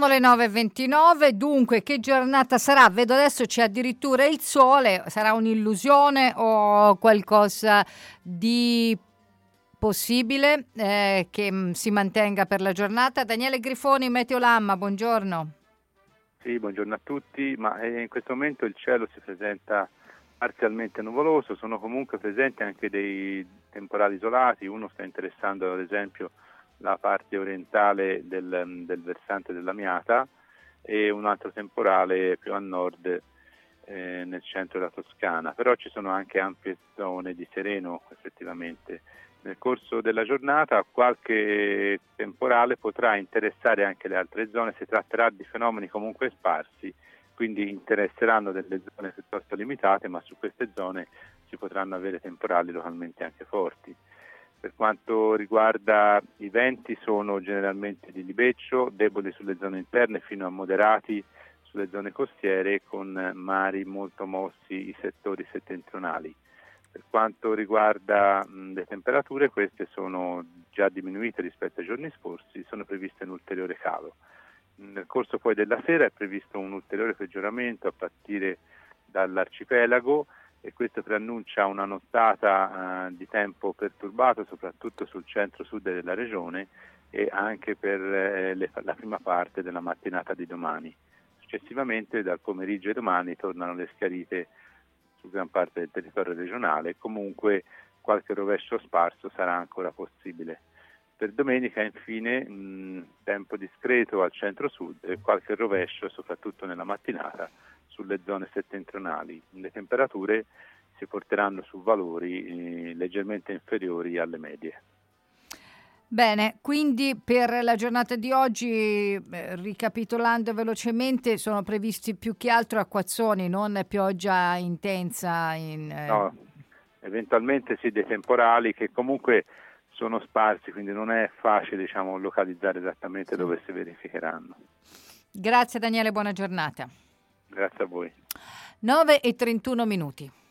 Sono le 9:29, dunque che giornata sarà? Vedo adesso c'è addirittura il sole, sarà un'illusione o qualcosa di possibile che si mantenga per la giornata? Daniele Grifoni, Meteolamma, buongiorno. Sì, buongiorno a tutti, ma in questo momento il cielo si presenta parzialmente nuvoloso, sono comunque presenti anche dei temporali isolati, uno sta interessando ad esempio la parte orientale del versante della Miata e un altro temporale più a nord nel centro della Toscana, però ci sono anche ampie zone di sereno effettivamente. Nel corso della giornata qualche temporale potrà interessare anche le altre zone, si tratterà di fenomeni comunque sparsi, quindi interesseranno delle zone piuttosto limitate, ma su queste zone si potranno avere temporali localmente anche forti. Per quanto riguarda i venti sono generalmente di libeccio, deboli sulle zone interne fino a moderati sulle zone costiere, con mari molto mossi i settori settentrionali. Per quanto riguarda le temperature, queste sono già diminuite rispetto ai giorni scorsi, sono previste un ulteriore calo. Nel corso poi della sera è previsto un ulteriore peggioramento a partire dall'arcipelago e questo preannuncia una nottata di tempo perturbato soprattutto sul centro-sud della regione e anche per la prima parte della mattinata di domani. Successivamente dal pomeriggio di domani tornano le schiarite su gran parte del territorio regionale, comunque qualche rovescio sparso sarà ancora possibile. Per domenica infine tempo discreto al centro-sud e qualche rovescio soprattutto nella mattinata sulle zone settentrionali. Le temperature si porteranno su valori leggermente inferiori alle medie. Bene, quindi per la giornata di oggi, ricapitolando velocemente, sono previsti più che altro acquazzoni, non pioggia intensa. No, eventualmente sì, dei temporali che comunque sono sparsi, quindi non è facile localizzare esattamente dove si verificheranno. Grazie Daniele, buona giornata. Grazie a voi. 9:31 minuti.